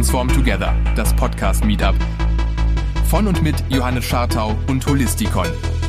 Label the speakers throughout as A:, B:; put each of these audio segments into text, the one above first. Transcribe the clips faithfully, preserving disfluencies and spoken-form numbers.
A: Transform Together, das Podcast-Meetup. Von und mit Johannes Schartau und Holisticon.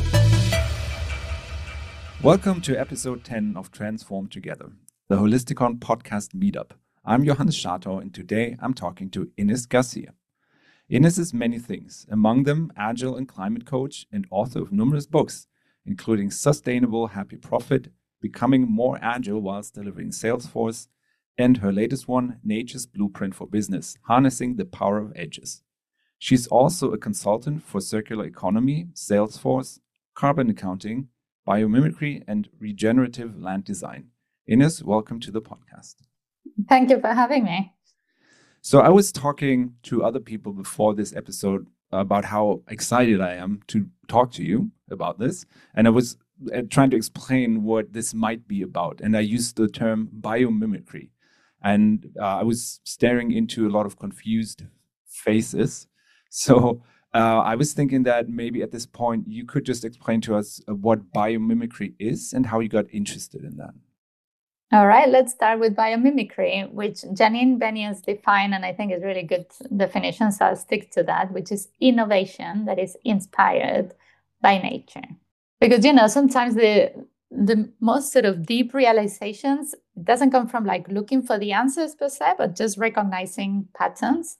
B: Welcome to episode ten of Transform Together, the Holisticon podcast meetup. I'm Johannes Schartau, and today I'm talking to Ines Garcia. Ines is many things, among them agile and climate coach and author of numerous books, including Sustainable Happy Profit, Becoming More Agile Whilst Delivering Salesforce, and her latest one, Nature's Blueprint for Business, Harnessing the Power of Edges. She's also a consultant for circular economy, Salesforce, carbon accounting, biomimicry, and regenerative land design. Ines, welcome to the podcast.
C: Thank you for having me.
B: So I was talking to other people before this episode about how excited I am to talk to you about this. And I was uh, trying to explain what this might be about. And I used the term biomimicry. And uh, I was staring into a lot of confused faces. So uh, I was thinking that maybe at this point, you could just explain to us what biomimicry is and how you got interested in that.
C: All right, let's start with biomimicry, which Janine Benyus defined, and I think is really good definition, so I'll stick to that, which is innovation that is inspired by nature. Because, you know, sometimes the the most sort of deep realizations doesn't come from like looking for the answers per se, but just recognizing patterns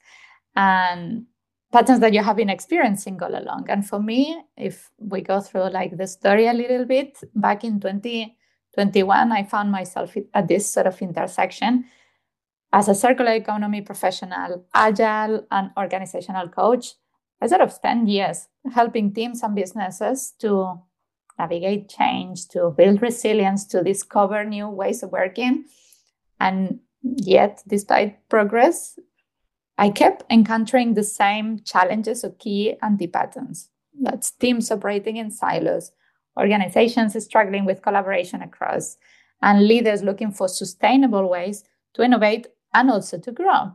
C: and patterns that you have been experiencing all along. And for me, if we go through like the story a little bit, back in twenty twenty-one, I found myself at this sort of intersection as a circular economy professional, agile and organizational coach. I sort of spent years helping teams and businesses to navigate change, to build resilience, to discover new ways of working. And yet, despite progress, I kept encountering the same challenges or key anti-patterns. That's teams operating in silos, organizations struggling with collaboration across, and leaders looking for sustainable ways to innovate and also to grow.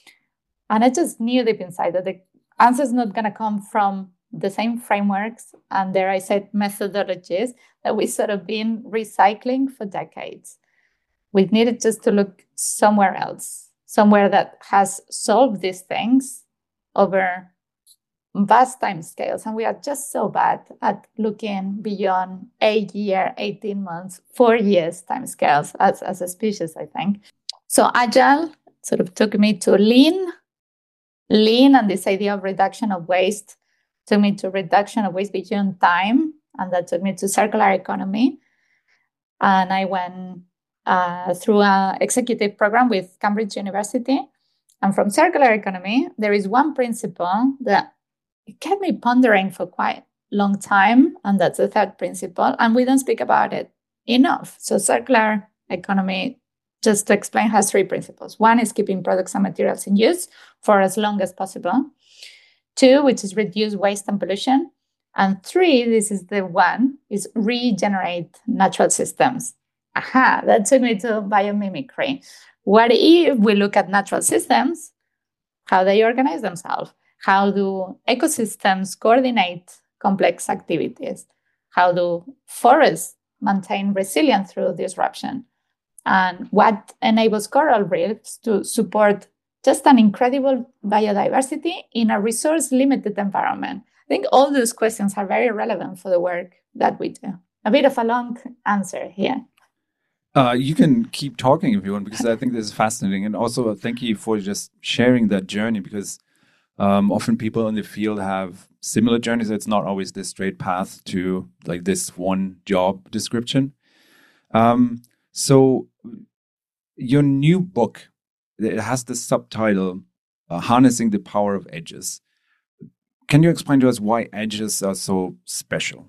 C: And I just knew deep inside that the answer is not going to come from the same frameworks and, dare I said, methodologies that we sort of been recycling for decades. We needed just to look somewhere else, somewhere that has solved these things over vast time scales. And we are just so bad at looking beyond a year, eighteen months, four years time scales as, as a species, I think. So Agile sort of took me to lean, lean and this idea of reduction of waste took me to reduction of waste beyond time. And that took me to circular economy. And I went uh, through an executive program with Cambridge University. And from circular economy, there is one principle that it kept me pondering for quite a long time, and that's the third principle, and we don't speak about it enough. So circular economy, just to explain, has three principles. One is keeping products and materials in use for as long as possible. Two, which is reduce waste and pollution. And three, this is the one, is regenerate natural systems. Aha, that took me to biomimicry. What if we look at natural systems, how they organize themselves? How do ecosystems coordinate complex activities? How do forests maintain resilience through disruption? And what enables coral reefs to support just an incredible biodiversity in a resource-limited environment? I think all those questions are very relevant for the work that we do. A bit of a long answer here.
B: Uh, you can keep talking if you want, because I think this is fascinating. And also thank you for just sharing that journey, because Um, often people in the field have similar journeys. It's not always this straight path to like this one job description. Um, so your new book, it has the subtitle, uh, Harnessing the Power of Edges. Can you explain to us why edges are so special?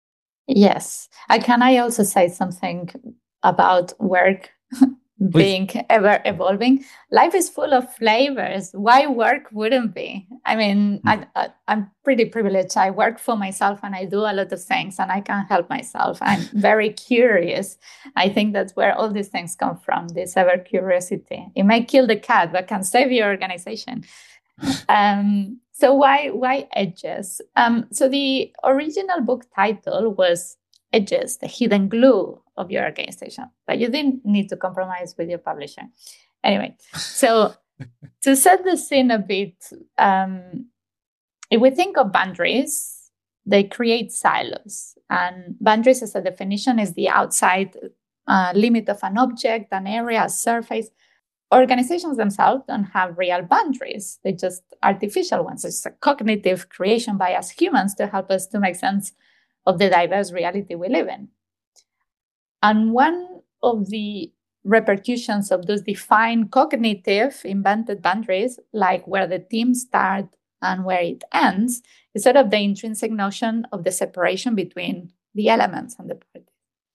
C: Yes. Uh, can I also say something about work being ever evolving? Life is full of flavors. Why work wouldn't be? I mean, mm. I, I, I'm pretty privileged. I work for myself and I do a lot of things and I can help myself. I'm very curious. I think that's where all these things come from, this ever curiosity. It may kill the cat, but can save your organization. um, so why, why edges? Um, so the original book title was Edges, the hidden glue of your organization, but you didn't need to compromise with your publisher. Anyway, so To set the scene a bit, um, if we think of boundaries, they create silos. And boundaries, as a definition, is the outside uh, limit of an object, an area, a surface. Organizations themselves don't have real boundaries. They're just artificial ones. It's a cognitive creation by us humans to help us to make sense of the diverse reality we live in. And one of the repercussions of those defined cognitive invented boundaries, like where the team starts and where it ends, is sort of the intrinsic notion of the separation between the elements and the parties.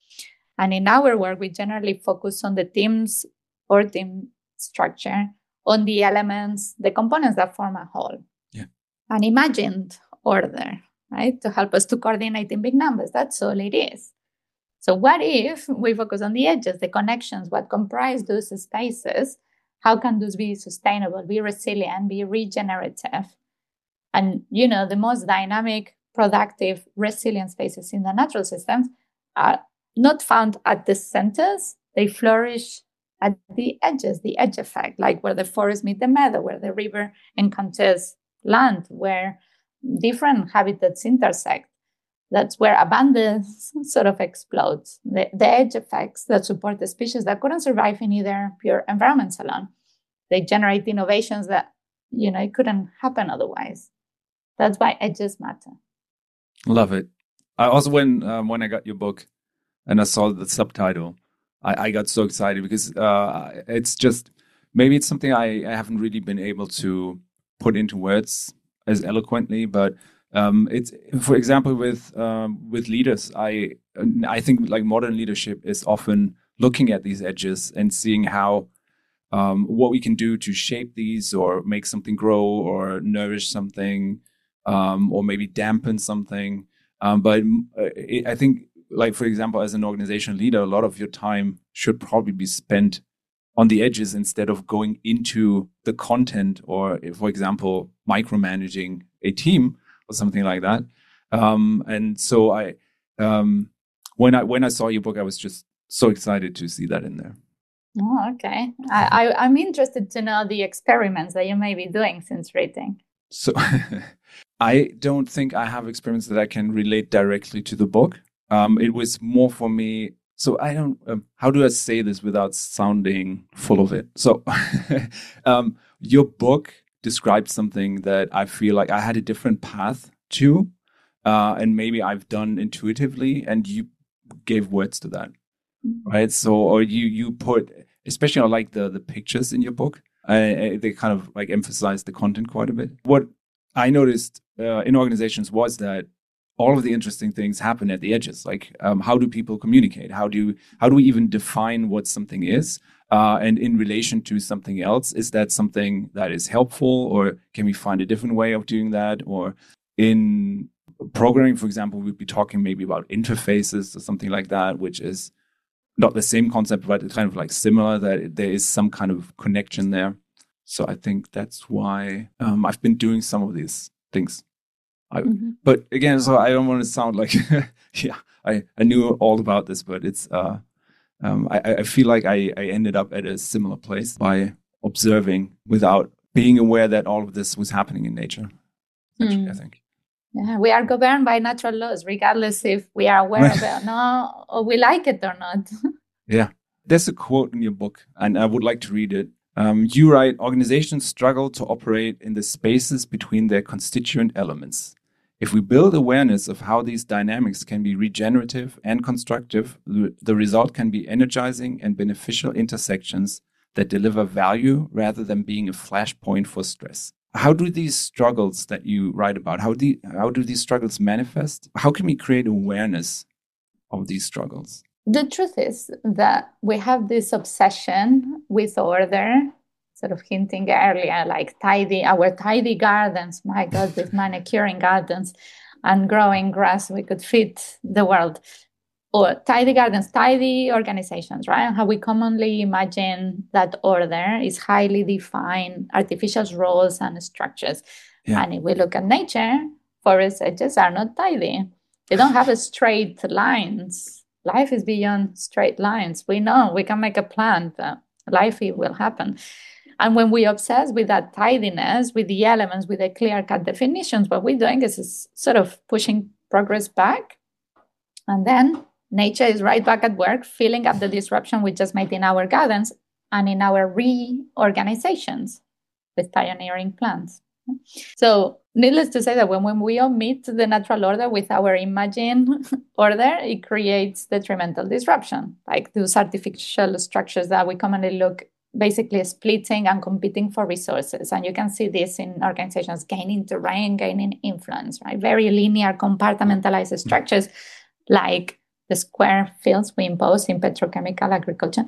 C: And in our work, we generally focus on the teams or team structure, on the elements, the components that form a whole.
B: Yeah.
C: An imagined order, right? To help us to coordinate in big numbers. That's all it is. So what if we focus on the edges, the connections, what comprise those spaces? How can those be sustainable, be resilient, be regenerative? And, you know, the most dynamic, productive, resilient spaces in the natural systems are not found at the centers. They flourish at the edges, the edge effect, like where the forest meet the meadow, where the river encounters land, where different habitats intersect. That's where abundance sort of explodes. The, the edge effects that support the species that couldn't survive in either pure environments alone. They generate innovations that, you know, it couldn't happen otherwise. That's why edges matter.
B: Love it. I also, when um, when I got your book and I saw the subtitle, I, I got so excited because uh, it's just, maybe it's something I, I haven't really been able to put into words as eloquently, but um, it's, for example, with um, with leaders, I I think like modern leadership is often looking at these edges and seeing how um, what we can do to shape these or make something grow or nourish something um, or maybe dampen something. Um, but it, I think, like, for example, as an organizational leader, a lot of your time should probably be spent on the edges instead of going into the content or, for example, micromanaging a team or something like that. Um, and so I, um, when I when I saw your book, I was just so excited to see that in there.
C: Oh, okay. I, I, I'm interested to know the experiments that you may be doing since reading.
B: So I don't think I have experiments that I can relate directly to the book. Um, it was more for me. So I don't, um, how do I say this without sounding full of it? So um, your book described something that I feel like I had a different path to, uh, and maybe I've done intuitively, and you gave words to that, mm-hmm. right? So, or you you put, especially I like the the pictures in your book. I, I, they kind of like emphasize the content quite a bit. What I noticed uh, in organizations was that all of the interesting things happen at the edges. Like, um, how do people communicate? How do how do we even define what something is? Uh, and in relation to something else, is that something that is helpful, or can we find a different way of doing that? Or in programming, for example, we'd be talking maybe about interfaces or something like that, which is not the same concept, but it's kind of like similar, that there is some kind of connection there. So I think that's why um, I've been doing some of these things. I, mm-hmm. But again, so I don't want to sound like, yeah, I, I knew all about this, but it's, uh, um, I, I feel like I, I ended up at a similar place by observing without being aware that all of this was happening in nature, actually, mm. I think.
C: Yeah, we are governed by natural laws, regardless if we are aware of it or not, or we like it or not.
B: Yeah. There's a quote in your book, and I would like to read it. Um, you write, organizations struggle to operate in the spaces between their constituent elements. If we build awareness of how these dynamics can be regenerative and constructive, the result can be energizing and beneficial intersections that deliver value rather than being a flashpoint for stress. How do these struggles that you write about, how do, how do these struggles manifest? How can we create awareness of these struggles?
C: The truth is that we have this obsession with order, sort of hinting earlier, like tidy, our tidy gardens, my God, with manicuring gardens and growing grass, we could feed the world. Or tidy gardens, tidy organizations, right? And how we commonly imagine that order is highly defined, artificial roles and structures. Yeah. And if we look at nature, forest edges are not tidy. They don't have straight lines. Life is beyond straight lines. We know we can make a plan, but life it will happen. And when we obsess with that tidiness, with the elements, with the clear-cut definitions, what we're doing is, is sort of pushing progress back. And then nature is right back at work, filling up the disruption we just made in our gardens and in our reorganizations with pioneering plants. So needless to say that when, when we omit the natural order with our imagined order, it creates detrimental disruption, like those artificial structures that we commonly look basically splitting and competing for resources. And you can see this in organizations gaining terrain, gaining influence, right? Very linear, compartmentalized structures like the square fields we impose in petrochemical agriculture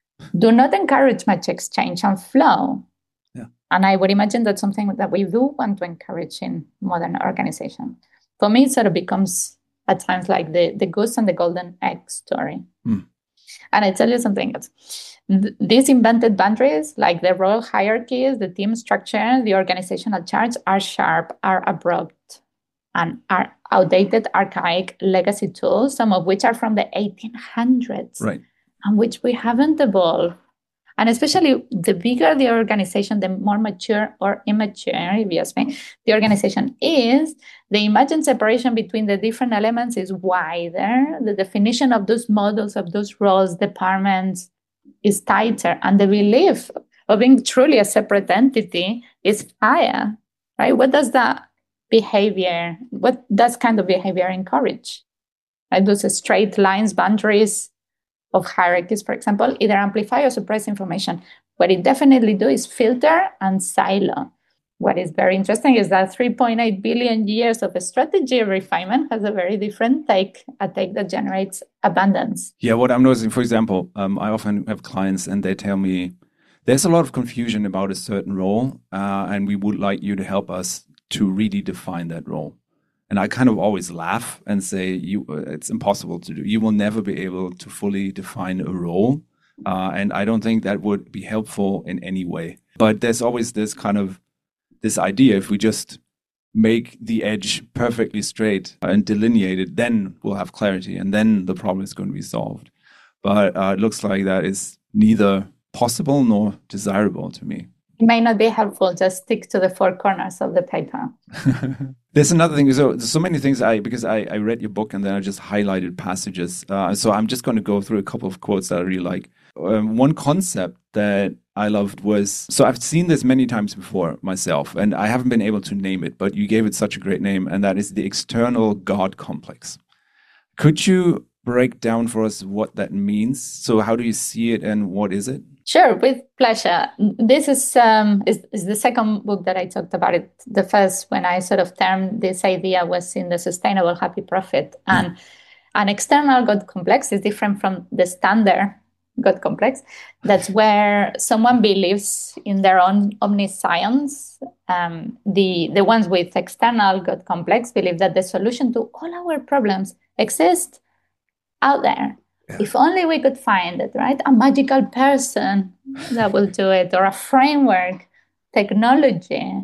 C: do not encourage much exchange and flow.
B: Yeah.
C: And I would imagine that's something that we do want to encourage in modern organization. For me, it sort of becomes at times like the, the goose and the golden egg story.
B: Mm.
C: And I tell you something else. Th- these invented boundaries, like the role hierarchies, the team structure, the organizational charts, are sharp, are abrupt, and are outdated, archaic legacy tools, some of which are from the eighteen hundreds,
B: right,
C: and which we haven't evolved. And especially the bigger the organization, the more mature or immature, if you ask me, the organization is, the imagined separation between the different elements is wider. The definition of those models, of those roles, departments is tighter. And the belief of being truly a separate entity is higher, right? What does that behavior, what does kind of behavior encourage? Right? Those straight lines, boundaries of hierarchies, for example, either amplify or suppress information. What it definitely do is filter and silo. What is very interesting is that three point eight billion years of strategy refinement has a very different take, a take that generates abundance.
B: Yeah, what I'm noticing, for example, um, I often have clients and they tell me, there's a lot of confusion about a certain role, uh, and we would like you to help us to really define that role. And I kind of always laugh and say, "You, uh, it's impossible to do. You will never be able to fully define a role." Uh, and I don't think that would be helpful in any way. But there's always this kind of, this idea, if we just make the edge perfectly straight and delineate it, then we'll have clarity and then the problem is going to be solved. But uh, it looks like that is neither possible nor desirable to me.
C: It may not be helpful, just stick to the four corners of the paper.
B: There's another thing. So there's so many things I, because I, I read your book and then I just highlighted passages. Uh, so I'm just going to go through a couple of quotes that I really like. Um, one concept that I loved was, so I've seen this many times before myself, and I haven't been able to name it, but you gave it such a great name, and that is the external God complex. Could you break down for us what that means? So how do you see it and what is it?
C: Sure, with pleasure. This is, um, is is the second book that I talked about. It. The first, when I sort of termed this idea, was in the Sustainable Happy Profit. And mm. an external God complex is different from the standard God complex. That's where someone believes in their own omniscience. Um, the, the ones with external God complex believe that the solution to all our problems exists out there. Yeah. If only we could find it, right? A magical person that will do it, or a framework, technology.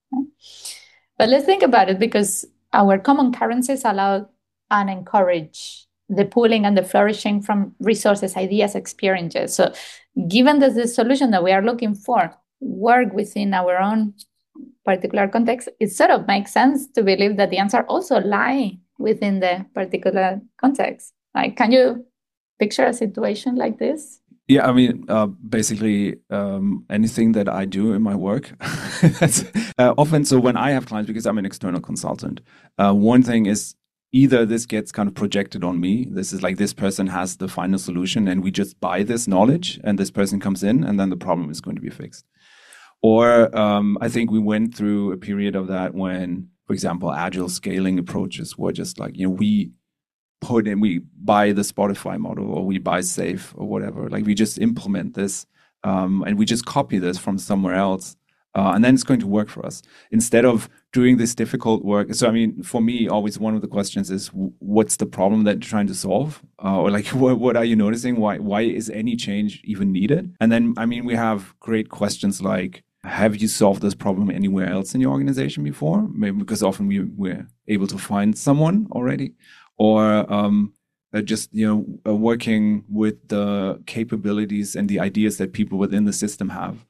C: But let's think about it, because our common currencies allow and encourage the pooling and the flourishing from resources, ideas, experiences. So given that the solution that we are looking for work within our own particular context, it sort of makes sense to believe that the answer also lies within the particular context. Like, can you picture a situation like this?
B: Yeah, I mean, uh, basically um, anything that I do in my work. That's, uh, often, so when I have clients, because I'm an external consultant, uh, one thing is either this gets kind of projected on me. This is like, this person has the final solution and we just buy this knowledge and this person comes in and then the problem is going to be fixed. Or um, I think we went through a period of that when, for example, agile scaling approaches were just like, you know, we put in, we buy the Spotify model or we buy Safe or whatever. Like we just implement this um, and we just copy this from somewhere else. Uh, and then it's going to work for us instead of doing this difficult work. So, I mean, for me, always one of the questions is, w- what's the problem that you're trying to solve? Uh, or like, what, what are you noticing? Why, why is any change even needed? And then, I mean, we have great questions like, have you solved this problem anywhere else in your organization before? Maybe because often we, we're able to find someone already. Or um, uh, just, you know, uh, working with the capabilities and the ideas that people within the system have.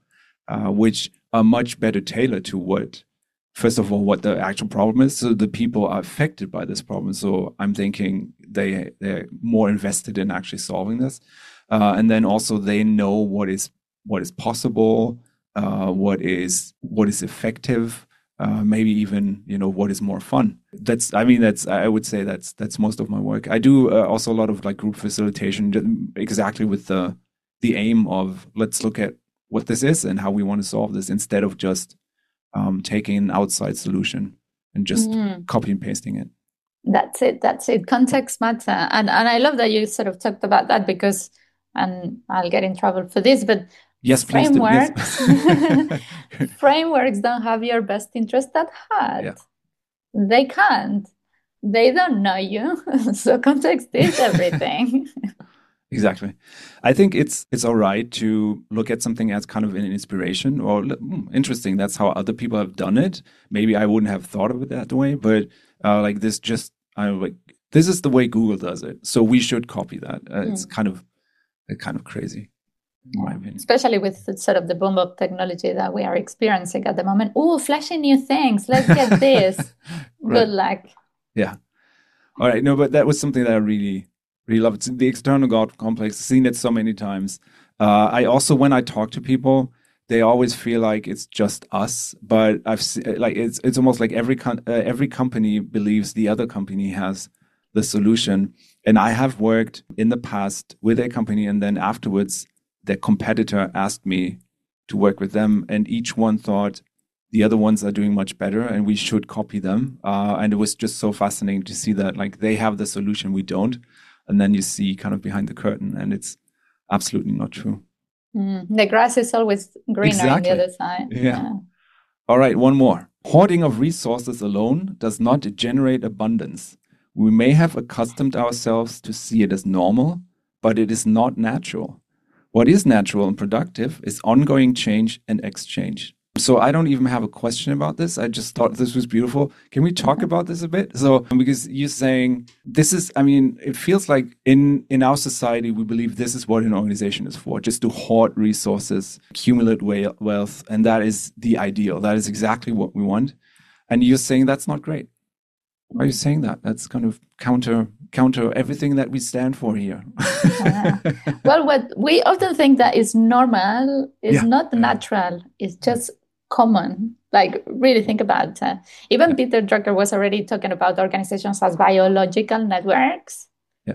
B: uh, which are much better tailored to what, first of all, what the actual problem is. So the people are affected by this problem. So I'm thinking they, they're more invested in actually solving this. Uh, and then also they know what is what is possible, uh, what is what is effective, uh, maybe even, you know, what is more fun. That's, I mean, that's, I would say that's that's most of my work. I do uh, also a lot of like group facilitation, exactly with the the aim of let's look at what this is and how we want to solve this, instead of just um, taking an outside solution and just mm. copy and pasting it.
C: That's it. That's it. Context matter. And and I love that you sort of talked about that, because, and I'll get in trouble for this, but
B: yes, please
C: frameworks,
B: do. Yes.
C: frameworks don't have your best interest at heart.
B: Yeah.
C: They can't. They don't know you. So context is everything.
B: Exactly. I think it's it's all right to look at something as kind of an inspiration, or mm, interesting. That's how other people have done it. Maybe I wouldn't have thought of it that way, but uh, like this, just I like this is the way Google does it, so we should copy that. Uh, mm. It's kind of kind of crazy, in my opinion.
C: Especially with the, sort of the boom of technology that we are experiencing at the moment. Oh, flashy new things! Let's get this.
B: Right.
C: Good luck.
B: Yeah. All right. No, but that was something that I really. Really love it. It's the external God complex. I've seen it so many times. Uh, I also, when I talk to people, they always feel like it's just us. But I've se- like it's it's almost like every com- uh, every company believes the other company has the solution. And I have worked in the past with a company, and then afterwards, their competitor asked me to work with them, and each one thought the other ones are doing much better, and we should copy them. Uh, and it was just so fascinating to see that, like, they have the solution, we don't. And then you see kind of behind the curtain, and it's absolutely not true.
C: Mm, the grass is always greener
B: exactly.
C: on the other side.
B: Yeah.
C: yeah.
B: All right, one more. Hoarding of resources alone does not generate abundance. We may have accustomed ourselves to see it as normal, but it is not natural. What is natural and productive is ongoing change and exchange. So I don't even have a question about this. I just thought this was beautiful. Can we talk about this a bit? So, because you're saying this is, I mean, it feels like in, in our society, we believe this is what an organization is for, just to hoard resources, accumulate wealth. And that is the ideal. That is exactly what we want. And you're saying that's not great. Why are you saying that? That's kind of counter counter everything that we stand for here.
C: uh, well, what we often think that is normal is yeah. not natural. It's just common. Like, really think about it. Uh, even yeah. Peter Drucker was already talking about organizations as biological networks.
B: Yeah.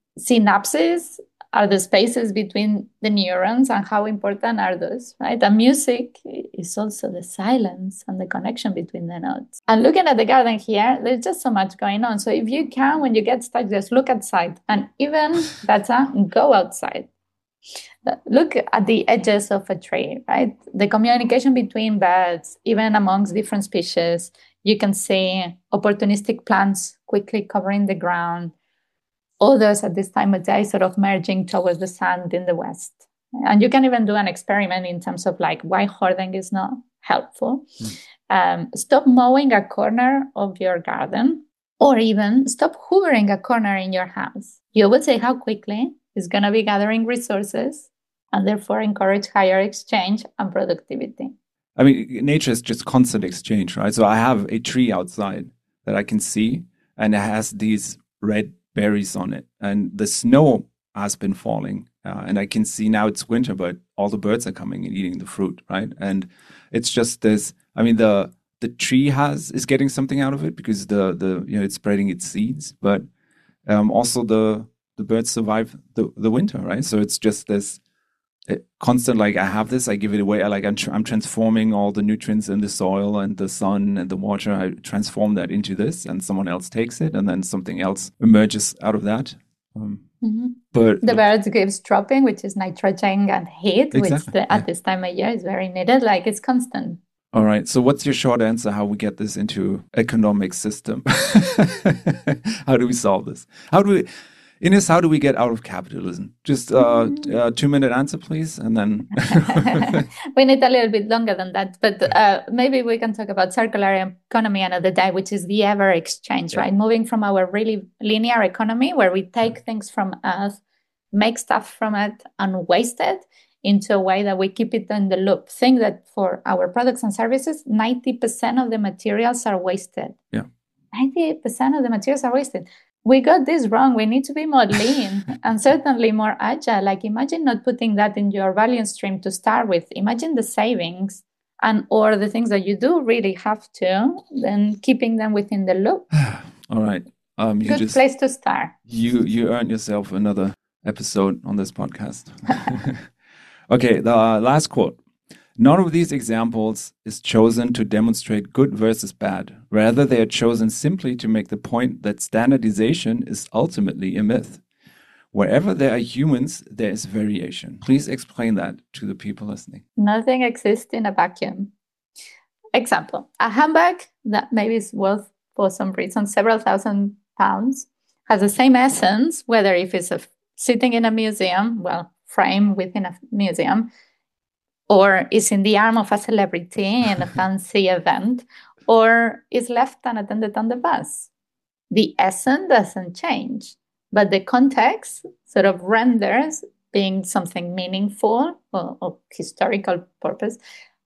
C: Synapses are the spaces between the neurons, and how important are those, right? And music is also the silence and the connection between the notes. And looking at the garden here, there's just so much going on. So if you can, when you get stuck, just look outside, and even better, go outside. Look at the edges of a tree, right? The communication between birds, even amongst different species. You can see opportunistic plants quickly covering the ground. Others at this time of day sort of merging towards the sand in the west. And you can even do an experiment in terms of like why hoarding is not helpful. Mm. Um, stop mowing a corner of your garden, or even stop hoovering a corner in your house. You will see how quickly it's going to be gathering resources, and therefore encourage higher exchange and productivity.
B: I mean, nature is just constant exchange, right? So I have a tree outside that I can see, and it has these red berries on it, and the snow has been falling, uh, and I can see now it's winter, but all the birds are coming and eating the fruit, right? And it's just this. I mean, the the tree has is getting something out of it because the the you know it's spreading its seeds, but um, also the the birds survive the the winter, right? So it's just this it, constant, like, I have this, I give it away. I like I'm tr- I'm transforming all the nutrients in the soil and the sun and the water. I transform that into this, and someone else takes it, and then something else emerges out of that. Um,
C: mm-hmm.
B: But
C: the birds gives dropping, which is nitrogen and heat,
B: exactly,
C: which the,
B: yeah.
C: at this time of year is very needed. Like, it's constant.
B: All right. So what's your short answer? How we get this into economic system? How do we solve this? How do we? Ines, how do we get out of capitalism? Just a uh, uh, two-minute answer, please, and then...
C: We need a little bit longer than that, but uh, maybe we can talk about circular economy another day, which is the ever exchange, yeah. right? Moving from our really linear economy, where we take things from Earth, make stuff from it, and waste it, into a way that we keep it in the loop. Think that for our products and services, ninety percent of the materials are wasted.
B: Yeah.
C: ninety percent of the materials are wasted. We got this wrong. We need to be more lean and certainly more agile. Like imagine not putting that in your value stream to start with. Imagine the savings and or the things that you do really have to, then keeping them within the loop.
B: All right. Um, you
C: Good
B: just,
C: place to start.
B: You you earned yourself another episode on this podcast. Okay, the uh, last quote. None of these examples is chosen to demonstrate good versus bad. Rather, they are chosen simply to make the point that standardization is ultimately a myth. Wherever there are humans, there is variation. Please explain that to the people listening.
C: Nothing exists in a vacuum. Example, a handbag that maybe is worth, for some reason, several thousand pounds, has the same essence, whether if it's a, sitting in a museum, well, frame within a museum, or is in the arm of a celebrity in a fancy event, or is left unattended on the bus. The essence doesn't change, but the context sort of renders being something meaningful or of historical purpose,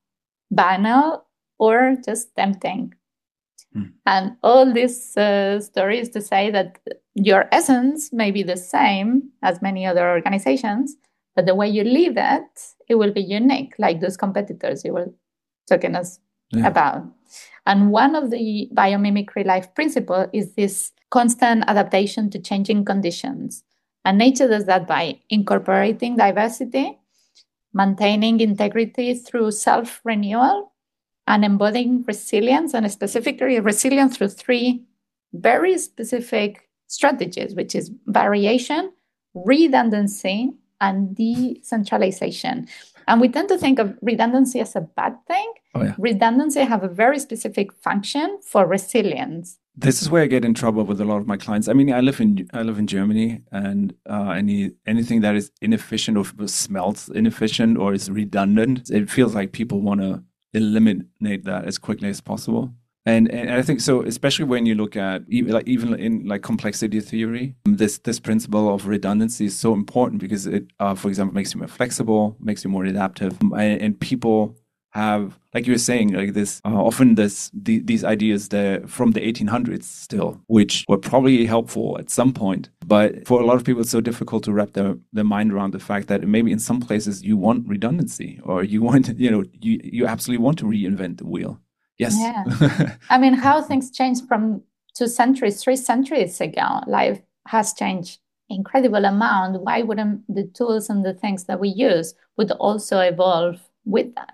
C: banal, or just tempting. Hmm. And all these uh, stories to say that your essence may be the same as many other organizations, but the way you live it, it will be unique, like those competitors you were talking us yeah. about. And one of the biomimicry life principle is this constant adaptation to changing conditions. And nature does that by incorporating diversity, maintaining integrity through self-renewal, and embodying resilience, and specifically resilience through three very specific strategies, which is variation, redundancy, and decentralization. And we tend to think of redundancy as a bad thing.
B: Oh, yeah.
C: Redundancy have a very specific function for resilience.
B: This is where I get in trouble with a lot of my clients. I mean, I live in I live in Germany, and uh, any anything that is inefficient or smells inefficient or is redundant, it feels like people want to eliminate that as quickly as possible. And, and I think so, especially when you look at even like even in like complexity theory, this this principle of redundancy is so important because it, uh, for example, makes you more flexible, makes you more adaptive, and, and people have, like you were saying, like this uh, often this the, these ideas that from the eighteen hundreds still, which were probably helpful at some point, but for a lot of people, it's so difficult to wrap their, their mind around the fact that maybe in some places you want redundancy, or you want you know you you absolutely want to reinvent the wheel. Yes.
C: Yeah. I mean, how things changed from two centuries, three centuries ago. Life has changed incredible amount. Why wouldn't the tools and the things that we use would also evolve with that?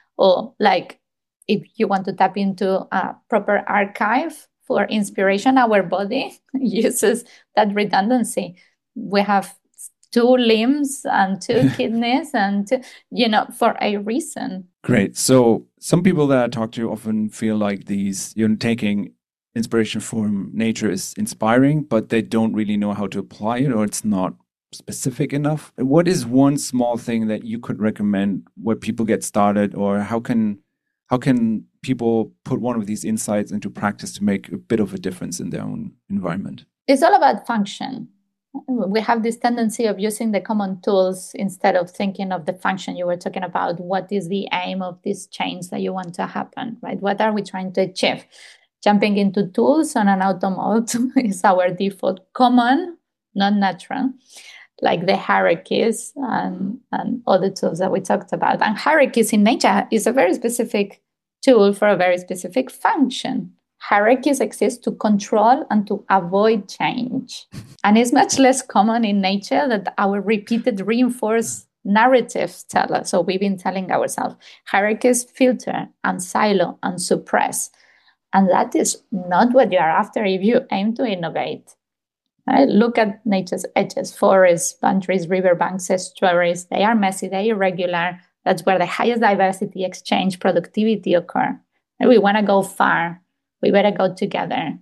C: Or like, if you want to tap into a proper archive for inspiration, our body uses that redundancy. We have two limbs and two kidneys and, two, you know, for a reason.
B: Great. So some people that I talk to often feel like these, you know, taking inspiration from nature is inspiring, but they don't really know how to apply it, or it's not specific enough. What is one small thing that you could recommend where people get started, or how can how can people put one of these insights into practice to make a bit of a difference in their own environment?
C: It's all about function. We have this tendency of using the common tools instead of thinking of the function you were talking about. What is the aim of this change that you want to happen, right? What are we trying to achieve? Jumping into tools on an auto mode is our default. Common, not natural, like the hierarchies and, and other tools that we talked about. And hierarchies in nature is a very specific tool for a very specific function. Hierarchies exist to control and to avoid change. And it's much less common in nature that our repeated reinforced narratives tell us. So we've been telling ourselves, hierarchies filter and silo and suppress. And that is not what you are after if you aim to innovate. Right? Look at nature's edges, forests, boundaries, riverbanks, estuaries. They are messy, they are irregular. That's where the highest diversity, exchange, productivity occur. And we want to go far. We better go together.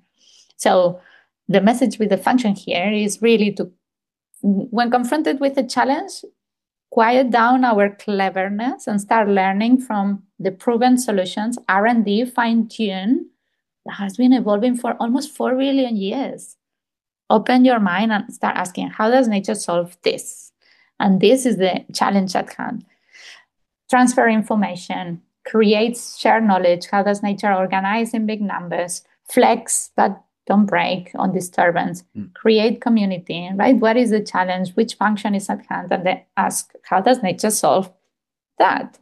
C: So the message with the function here is really to, when confronted with a challenge, quiet down our cleverness and start learning from the proven solutions, R and D, fine-tune, that has been evolving for almost four billion years. Open your mind and start asking, how does nature solve this? And this is the challenge at hand. Transfer information, create shared knowledge. How does nature organize in big numbers? Flex, but don't break on disturbance. Mm. Create community, right? What is the challenge? Which function is at hand? And then ask, how does nature solve that?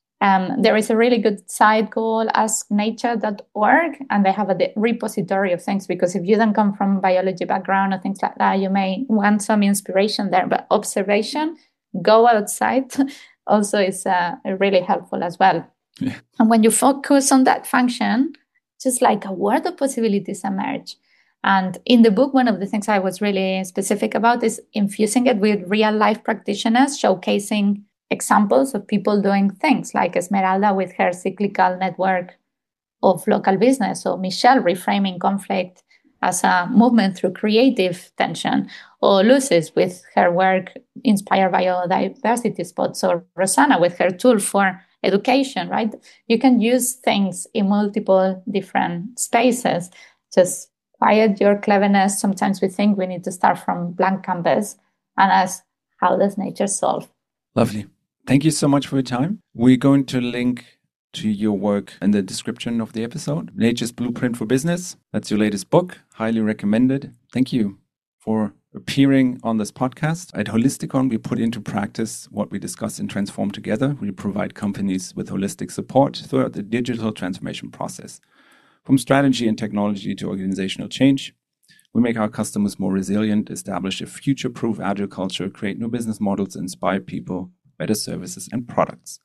C: Um, there is a really good site called ask nature dot org, and they have a repository of things, because if you don't come from biology background or things like that, you may want some inspiration there. But observation, go outside, also is uh, really helpful as well. Yeah. And when you focus on that function, just like a world of possibilities emerge. And in the book, one of the things I was really specific about is infusing it with real life practitioners, showcasing examples of people doing things, like Esmeralda with her cyclical network of local business, or Michelle reframing conflict as a movement through creative tension, or Lucis with her work inspired by biodiversity spots, or Rosanna with her tool for education, right? You can use things in multiple different spaces. Just quiet your cleverness. Sometimes we think we need to start from blank canvas and ask, how does nature solve?
B: Lovely. Thank you so much for your time. We're going to link to your work in the description of the episode. Nature's Blueprint for Business. That's your latest book. Highly recommended. Thank you for appearing on this podcast. At Holisticon, we put into practice what we discuss and transform together. We provide companies with holistic support throughout the digital transformation process. From strategy and technology to organizational change, we make our customers more resilient, establish a future-proof agile culture, create new business models, inspire people, better services and products.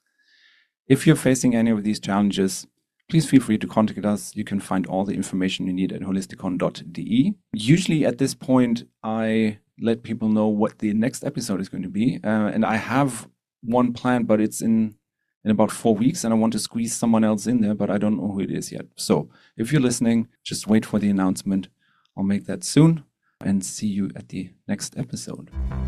B: If you're facing any of these challenges, please feel free to contact us. You can find all the information you need at holisticon dot d e. Usually at this point, I let people know what the next episode is going to be. Uh, and I have one planned, but it's in, in about four weeks, and I want to squeeze someone else in there, but I don't know who it is yet. So if you're listening, just wait for the announcement. I'll make that soon, and see you at the next episode.